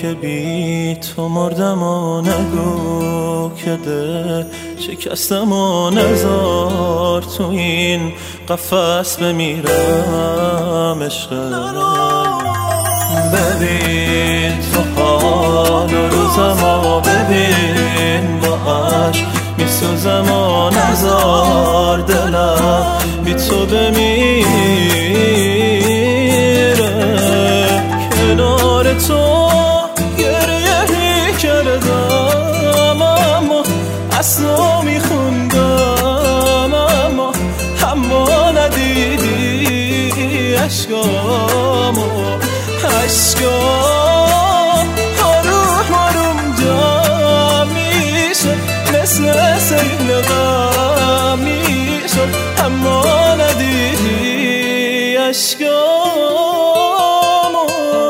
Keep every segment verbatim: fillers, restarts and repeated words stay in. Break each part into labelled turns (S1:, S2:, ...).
S1: که بی تو مردم و نگو که ده شکستم و نزار تو این قفس بمیرم عشقه. ببین تو حال و روزم و ببین با عشق میسوزم و نزار دلم بی تو بمیره. کنار تو گریه کردم اما اصلا میخوندم اما اما ندیدی عشقامو عشقام آروم آروم جا میشه مثل سیل غم میشد اما ندیدی عشقامو.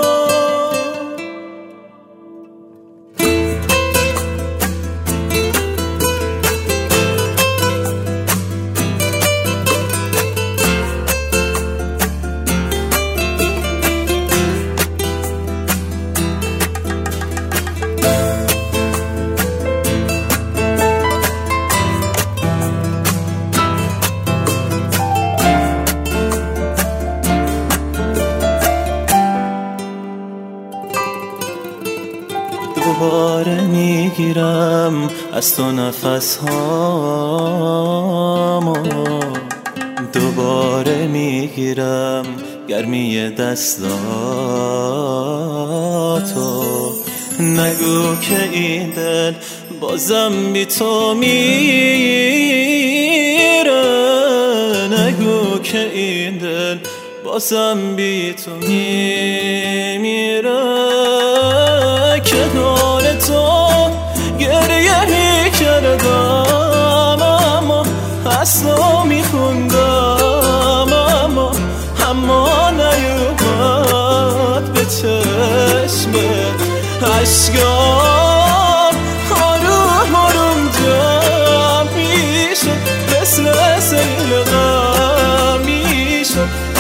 S1: دوباره میگیرم از تو نفس هامو، دوباره میگیرم گرمی دستاتو. نگو که این دل بازم بی تو میره، نگو که این دل بازم بی تو میمیره. کنار تو گریه کردم اما اصلا میخوندم اما اما نیومد به چشمت عشقام آروم آروم جمع میشد مثل سیل غم میشد